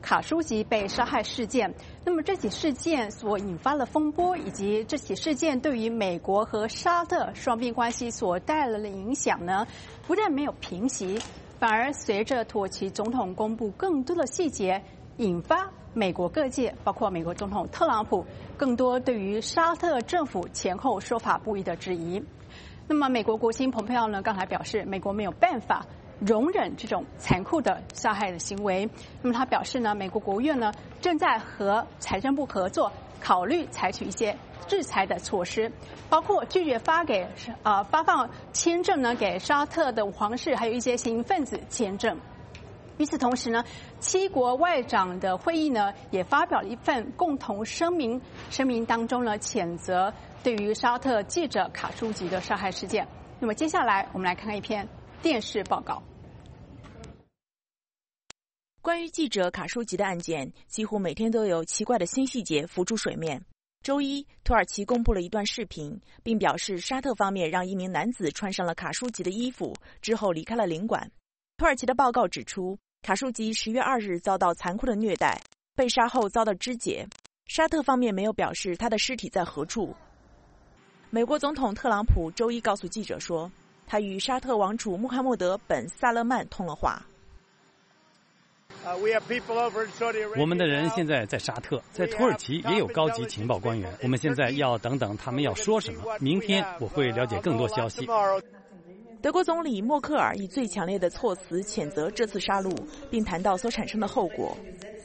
卡舒吉被杀害事件。那么这起事件所引发的风波，以及这起事件对于美国和沙特双边关系所带来的影响呢，不但没有平息，反而随着土耳其总统公布更多的细节，引发美国各界，包括美国总统特朗普，更多对于沙特政府前后说法不一的质疑。那么美国国务卿蓬佩奥呢，刚才表示，美国没有办法容忍这种残酷的杀害的行为。那么他表示呢，美国国务院呢正在和财政部合作，考虑采取一些制裁的措施，包括拒绝发放签证呢给沙特的皇室还有一些嫌疑分子签证。与此同时呢，7国外长的会议呢也发表了一份共同声明，声明当中呢谴责对于沙特记者卡舒吉的杀害事件。那么接下来我们来看看一篇电视报告。 关于记者卡舒吉的案件，几乎每天都有奇怪的新细节浮出水面。周一，土耳其公布了一段视频，并表示沙特方面让一名男子穿上了卡舒吉的衣服，之后离开了领馆。土耳其的报告指出，卡舒吉10月2日遭到残酷的虐待，被杀后遭到肢解。沙特方面没有表示他的尸体在何处。美国总统特朗普周一告诉记者说，他与沙特王储穆罕默德本萨勒曼通了话。 我们的人现在在沙特，在土耳其也有高级情报官员。我们现在要等等他们要说什么，明天我会了解更多消息。 德国总理默克尔以最强烈的措辞谴责这次杀戮，并谈到所产生的后果。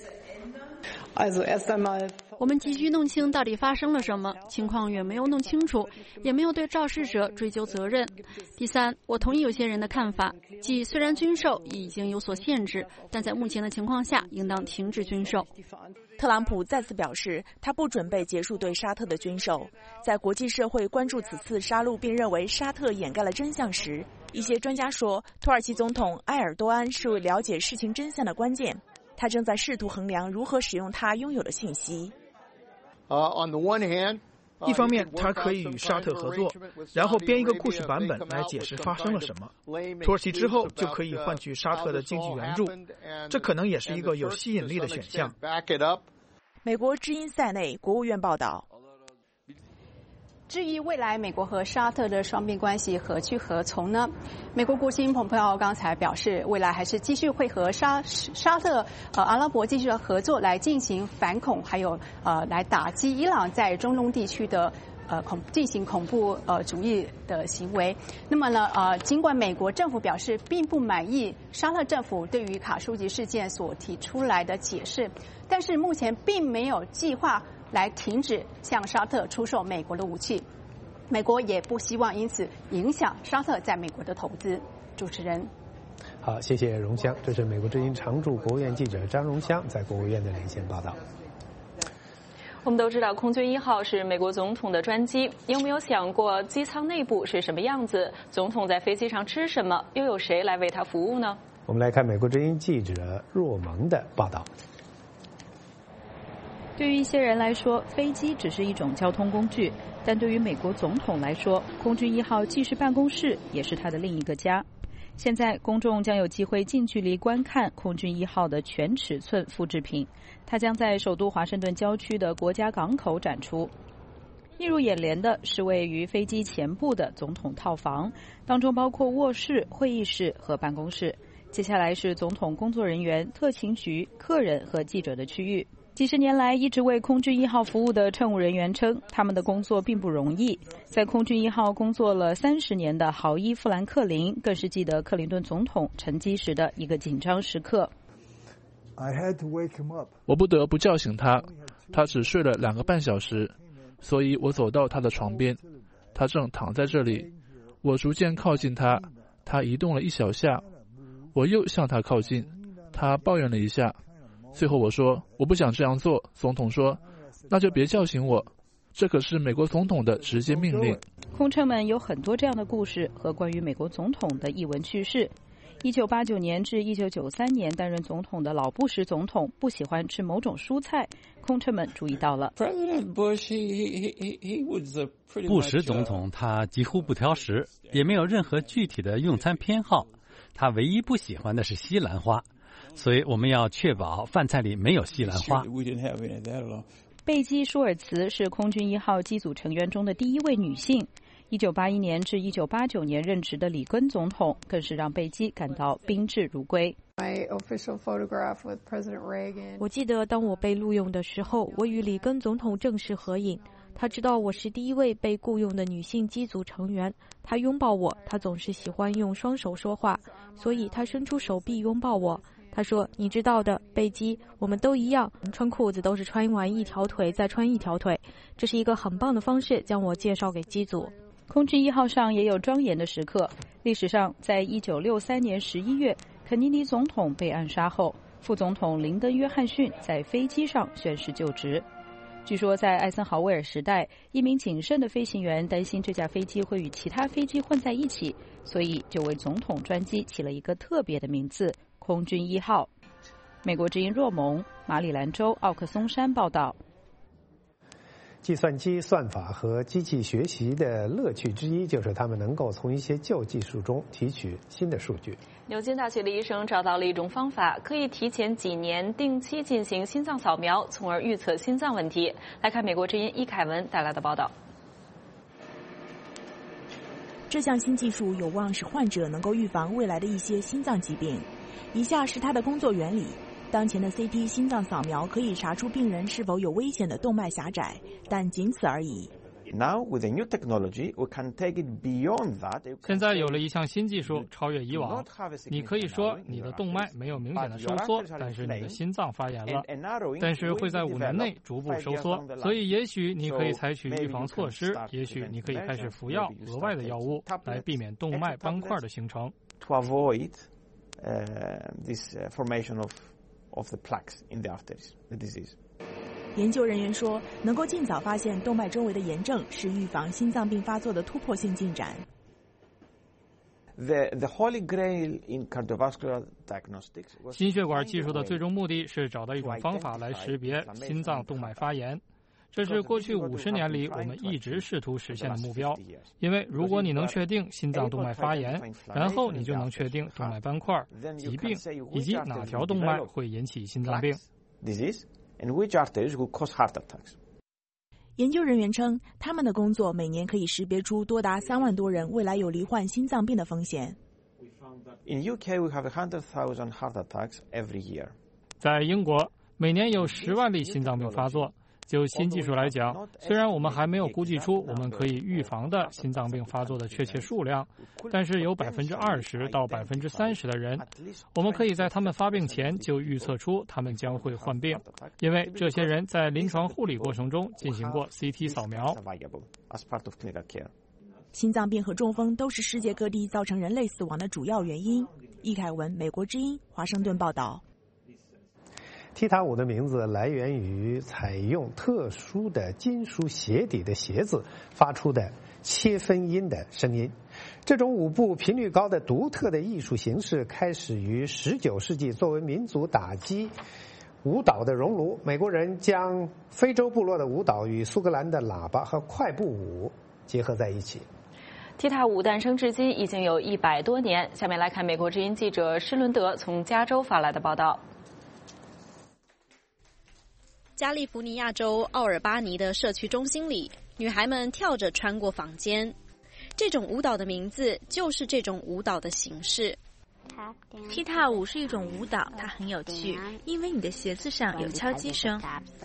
我们急需弄清到底发生了什么，情况远没有弄清楚，也没有对肇事者追究责任。第三，我同意有些人的看法，即虽然军售已经有所限制，但在目前的情况下，应当停止军售。 特朗普再次表示，他不准备结束对沙特的军售。在国际社会关注此次杀戮并认为沙特掩盖了真相时，一些专家说，土耳其总统埃尔多安是为了解事情真相的关键。他正在试图衡量如何使用他拥有的信息。 一方面，他可以与沙特合作，然后编一个故事版本来解释发生了什么。土耳其之后就可以换取沙特的经济援助，这可能也是一个有吸引力的选项。 美国之音塞内国务院报道。 至于未来美国和沙特的双边关系何去何从呢？美国国务卿蓬佩奥刚才表示，未来还是继续会和沙特、阿拉伯继续的合作来进行反恐，还有来打击伊朗在中东地区的进行恐怖主义的行为。那么呢尽管美国政府表示并不满意沙特政府对于卡舒吉事件所提出来的解释，但是目前并没有计划来停止向沙特出售美国的武器，美国也不希望因此影响沙特在美国的投资。主持人， 好，谢谢荣香。这是美国之音常驻国务院记者张荣香在国务院的连线报道。 我们都知道空军1号是美国总统的专机，有没有想过机舱内部是什么样子？总统在飞机上吃什么？又有谁来为他服务呢？ 我们来看美国之音记者若萌的报道。 对于一些人来说，飞机只是一种交通工具，但对于美国总统来说，空军1号既是办公室，也是他的另一个家。现在，公众将有机会近距离观看空军1号的全尺寸复制品，它将在首都华盛顿郊区的国家港口展出。映入眼帘的是位于飞机前部的总统套房，当中包括卧室、会议室和办公室。接下来是总统工作人员、特勤局、客人和记者的区域。几十年来一直为空军1号服务的乘务人员称，他们的工作并不容易。在空军1号工作了30年的豪伊·富兰克林更是记得克林顿总统沉机时的一个紧张时刻。 我不得不叫醒他，他只睡了2个半小时，所以我走到他的床边，他正躺在这里。我逐渐靠近他，他移动了一小下，我又向他靠近，他抱怨了一下。最后我说，我不想这样做。总统说，那就别叫醒我，这可是美国总统的直接命令。 空乘们有很多这样的故事和关于美国总统的译文趣事。1989年至1993年担任总统的老布什总统不喜欢吃某种蔬菜，空乘们注意到了。 布什总统他几乎不挑食，也没有任何具体的用餐偏好，他唯一不喜欢的是西兰花。 所以我们要确保饭菜里没有西兰花。 贝基舒尔茨是空军1号机组成员中的第一位女性。1981年至1989年任职的里根总统更是让贝基感到宾至如归。 我记得当我被录用的时候，我与里根总统正式合影。他知道我是第一位被雇佣的女性机组成员，他拥抱我，他总是喜欢用双手说话，所以他伸出手臂拥抱我。他说：“你知道的，贝基，我们都一样，穿裤子都是穿完一条腿再穿一条腿。这是一个很棒的方式，将我介绍给机组。” 空军1号上也有庄严的时刻。历史上，在1963年11月，肯尼迪总统被暗杀后，副总统林登·约翰逊在飞机上宣誓就职。据说，在艾森豪威尔时代，一名谨慎的飞行员担心这架飞机会与其他飞机混在一起，所以就为总统专机起了一个特别的名字——空军1号。美国之音若蒙，马里兰州奥克松山报道。 计算机算法和机器学习的乐趣之一，就是他们能够从一些旧技术中提取新的数据。 牛津大学的医生找到了一种方法，可以提前几年定期进行心脏扫描，从而预测心脏问题。来看美国之音伊凯文带来的报道。 这项新技术有望使患者能够预防未来的一些心脏疾病。以下是它的工作原理。当前的 CT 心脏扫描可以查出病人是否有危险的动脉狭窄，但仅此而已。 现在有了一项新技术，超越以往。你可以说你的动脉没有明显的收缩，但是你的心脏发炎了，但是会在5年内逐步收缩。所以也许你可以采取预防措施，也许你可以开始服药额外的药物来避免动脉斑块的形成。 Of the plaques in the arteries, the disease. 研究人员说，能够尽早发现动脉周围的炎症是预防心脏病发作的突破性进展。 The holy grail in cardiovascular diagnostics. 心血管技术的最终目的是找到一种方法来识别心脏动脉发炎。这是过去50年里我们一直试图实现的目标，因为如果你能确定心脏动脉发炎，然后你就能确定动脉斑块、疾病以及哪条动脉会引起心脏病。 研究人员称，他们的工作每年可以识别出多达3万多人未来有罹患心脏病的风险。 In UK, we have 100,000 heart attacks every year. 在英国，每年有10万例心脏病发作。就新技术来讲，虽然我们还没有估计出我们可以预防的心脏病发作的确切数量，但是有20%到30%的人，我们可以在他们发病前就预测出他们将会患病，因为这些人在临床护理过程中进行过 CT 扫描。 心脏病和中风都是世界各地造成人类死亡的主要原因。易凯文，美国之音，华盛顿报道。 踢踏舞的名字来源于采用特殊的金属鞋底的鞋子发出的切分音的声音。这种舞步频率高的独特的艺术形式开始于19世纪，作为民族打击舞蹈的熔炉。美国人将非洲部落的舞蹈与苏格兰的喇叭和快步舞结合在一起。 踢踏舞诞生至今已经有100多年。下面来看美国之音记者施伦德从加州发来的报道。 加利福尼亚州奥尔巴尼的社区中心里，女孩们跳着穿过坊间。这种舞蹈的名字就是这种舞蹈的形式。 踢踏舞是一种舞蹈，它很有趣，因为你的鞋子上有敲击声。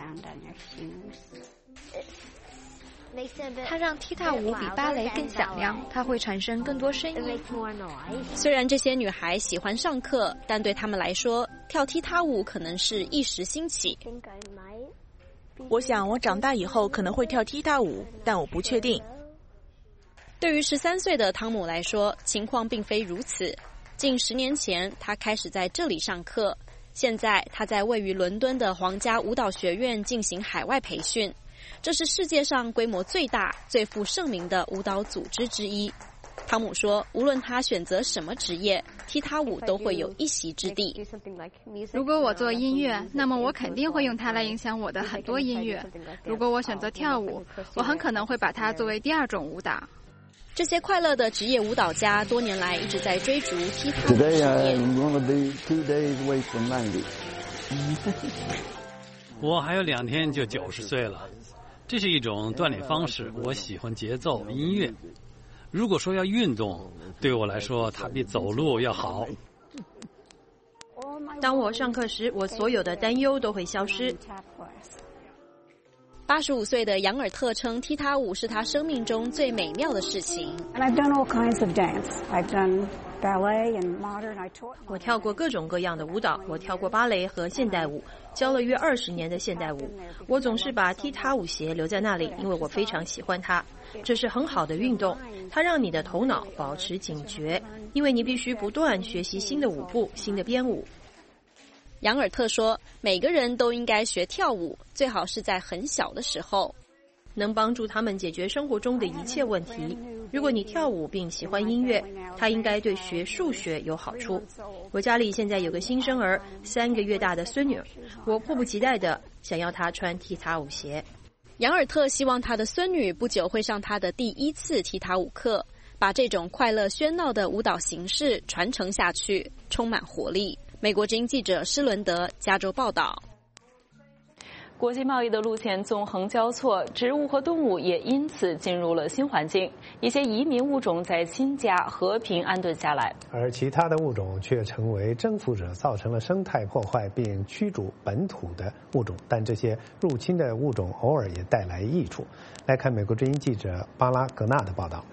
它让踢踏舞比芭蕾更响亮，它会产生更多声音。 虽然这些女孩喜欢上课，但对她们来说，跳踢踏舞可能是一时兴起。 我想我长大以后可能会跳踢踏舞，但我不确定。 对于13岁的汤姆来说，情况并非如此。近10年前，他开始在这里上课，现在他在位于伦敦的皇家舞蹈学院进行海外培训。这是世界上规模最大、最负盛名的舞蹈组织之一。汤姆说，无论他选择什么职业，踢踏舞都会有一席之地。 如果我做音乐，那么我肯定会用它来影响我的很多音乐。如果我选择跳舞，我很可能会把它作为第2种舞蹈。 这些快乐的职业舞蹈家多年来一直在追逐踢踏舞的事业。 我还有2天就90岁了，这是一种锻炼方式。我喜欢节奏、音乐。如果说要运动，对我来说，它比走路要好。 当我上课时，我所有的担忧都会消失。 85岁的杨尔特称，踢踏舞是他生命中最美妙的事情。 我跳过各种各样的舞蹈，我跳过芭蕾和现代舞，教了约20年的现代舞。我总是把踢踏舞鞋留在那里，因为我非常喜欢它。这是很好的运动，它让你的头脑保持警觉，因为你必须不断学习新的舞步、新的编舞。 杨尔特说，每个人都应该学跳舞，最好是在很小的时候， 能帮助他们解决生活中的一切问题。如果你跳舞并喜欢音乐，它应该对学数学有好处。我家里现在有个新生儿，3个月大的孙女，我迫不及待地想要她穿踢踏舞鞋。 杨尔特希望他的孙女不久会上他的第1次踢踏舞课，把这种快乐喧闹的舞蹈形式传承下去，充满活力。美国之音记者施伦德加州报道。 国际贸易的路线纵横交错，植物和动物也因此进入了新环境。一些移民物种在新家和平安顿下来， 而其他的物种却成为征服者，造成了生态破坏并驱逐本土的物种。但这些入侵的物种偶尔也带来益处。来看美国之音记者巴拉格纳的报道。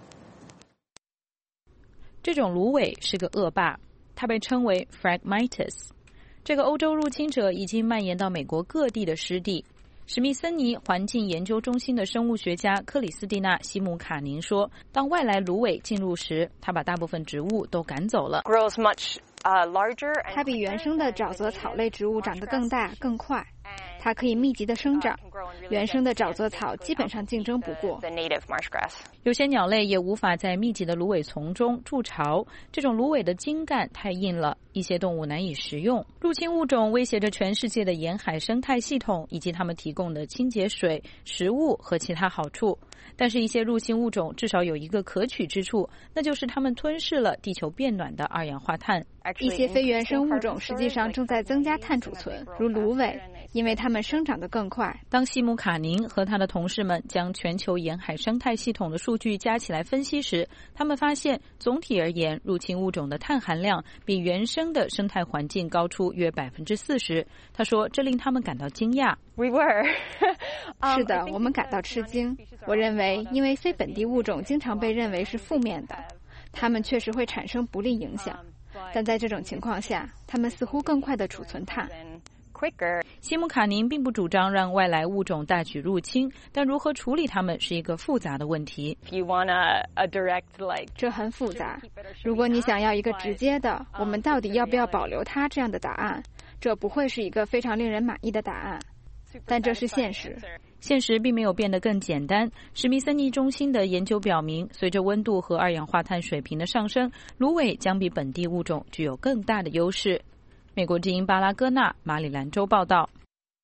这种芦苇是个恶霸，它被称为 Phragmites。这个欧洲入侵者已经蔓延到美国各地的湿地。史密森尼环境研究中心的生物学家克里斯蒂娜·西姆卡宁说，当外来芦苇进入时，它把大部分植物都赶走了。 它比原生的沼泽草类植物长得更大更快，它可以密集的生长，原生的沼泽草基本上竞争不过。 有些鸟类也无法在密集的芦苇丛中筑巢，这种芦苇的茎干太硬了，一些动物难以食用。入侵物种威胁着全世界的沿海生态系统以及它们提供的清洁水、食物和其他好处。但是一些入侵物种至少有一个可取之处，那就是它们吞噬了地球变暖的二氧化碳。 一些非原生物种实际上正在增加碳储存，如芦苇，因为它们生长得更快。 当西姆卡宁和他的同事们将全球沿海生态系统的数据加起来分析时，他们发现总体而言，入侵物种的碳含量比原生的生态环境高出约40%。他说，这令他们感到惊讶。 是的，我们感到吃惊。我认为，因为非本地物种经常被认为是负面的，它们确实会产生不利影响。但在这种情况下，它们似乎更快地储存碳。 西姆卡宁并不主张让外来物种大举入侵，但如何处理它们是一个复杂的问题。 这很复杂。如果你想要一个直接的我们到底要不要保留它这样的答案，这不会是一个非常令人满意的答案。但这是现实。 现实并没有变得更简单。史密森尼中心的研究表明，随着温度和二氧化碳水平的上升，芦苇将比本地物种具有更大的优势。美国之音巴拉戈纳，马里兰州报道。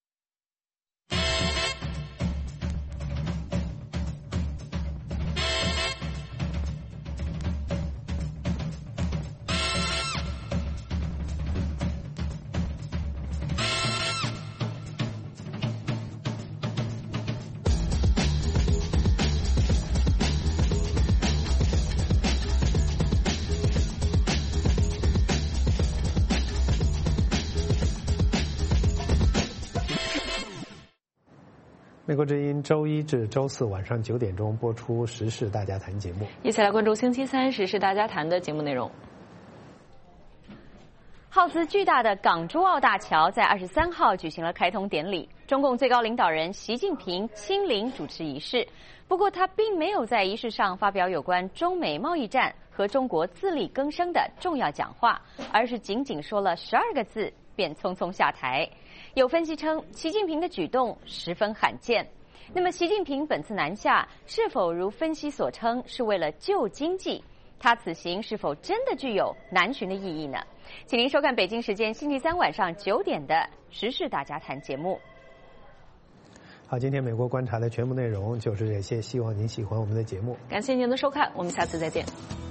美国之音周1至周4晚上9点钟播出《时事大家谈》节目， 一起来关注星期3《时事大家谈》的节目内容。 耗资巨大的港珠澳大桥在23号举行了开通典礼，中共最高领导人习近平亲临主持仪式。不过，他并没有在仪式上发表有关中美贸易战和中国自力更生的重要讲话，而是仅仅说了12个字，便匆匆下台。有分析称，习近平的举动十分罕见。那么，习近平本次南下是否如分析所称是为了救经济？他此行是否真的具有南巡的意义呢？请您收看北京时间星期3晚上9点的《时事大家谈》节目。 好，今天美国观察的全部内容就是这些，希望您喜欢我们的节目。 感谢您的收看，我们下次再见。